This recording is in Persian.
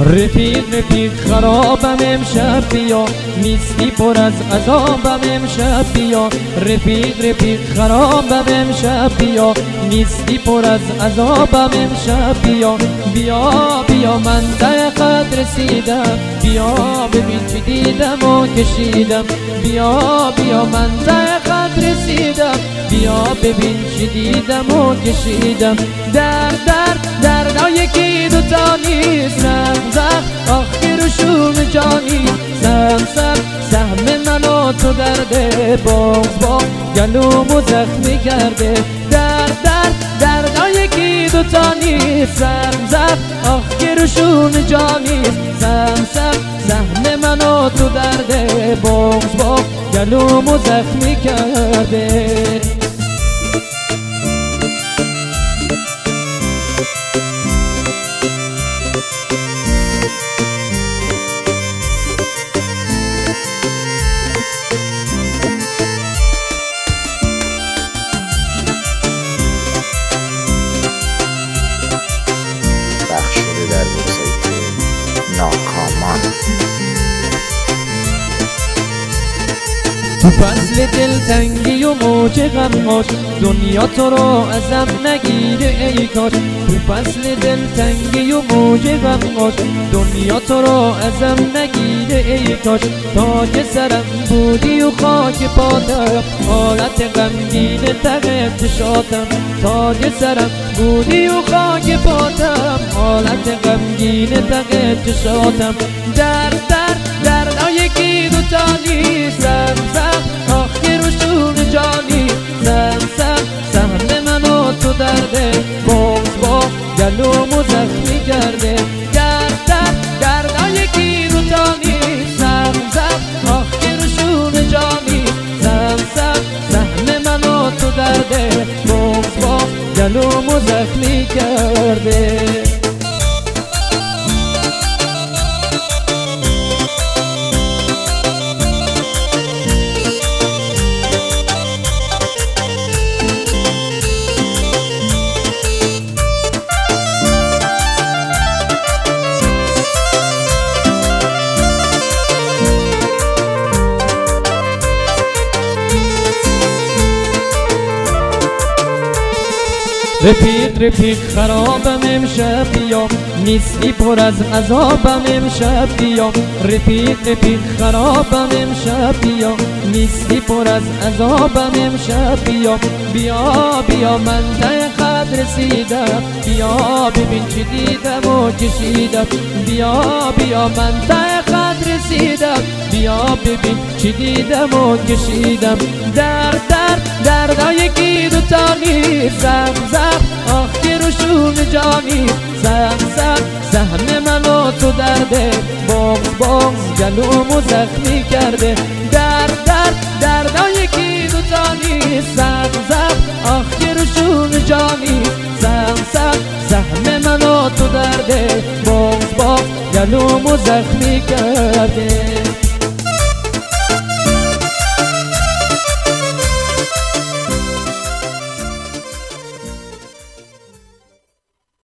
رفیق خرابم امشب بیا، نیستی پر از عذابم امشب بیا. رفیق خرابم امشب بیا، نیستی پر از عذابم امشب بیا. بیا من در قد رسیدم، بیا ببین چی دیدم و کشیدم. بیا من در قد رسیدم، بیا ببین چی دیدم و کشیدم. در یکی دوتا نیست، زخم آخر و شوم جانی. سهم من و تو درده، با گلومو زخمی کرده. در یکی دوتا نیست، زخم آخر و شوم جانی. سهم من و تو درده، با گلومو زخمی کرده. تو فصل دلتنگی و موج غم‌هاش، دنیا تو رو ازم نگیره ای کاش. تو فصل دلتنگی و موج غم‌هاش، دنیا تو رو ازم نگیره ای کاش. تاج سرم بودی و خاک پاتم، حالت غمگین ته چشاتم. تاج سرم بودی و خاک پاتم، حالت غمگین ته چشاتم. در یکی دوتا نیست، آخر و شور جانی. سهم من و تو درده، با گلومو زخمی کرده. در یکی دوتا نیست، آخر و شور جانی. سهم من و تو درده، با گلومو زخمی کرده. رفیق خرابم امشب بیا، نیستی پر از عذابم امشب بیا. رفیق خرابم امشب بیا، نیستی پر از عذابم امشب بیا. بیا من ته قد رسیدم، بیا ببین چی دیدم و کشیدم. بیا من ته قد رسیدم، بیا ببین چی دیدم و کشیدم. در یکی دوتا نیست، زخم آخر و شوم جانی. سهم من و تو درده، با گلومو زخمی کرده. در یکی دوتا نیست، زخم آخر و شوم جانی. سهم من و تو درده، با گلومو زخمی کرده.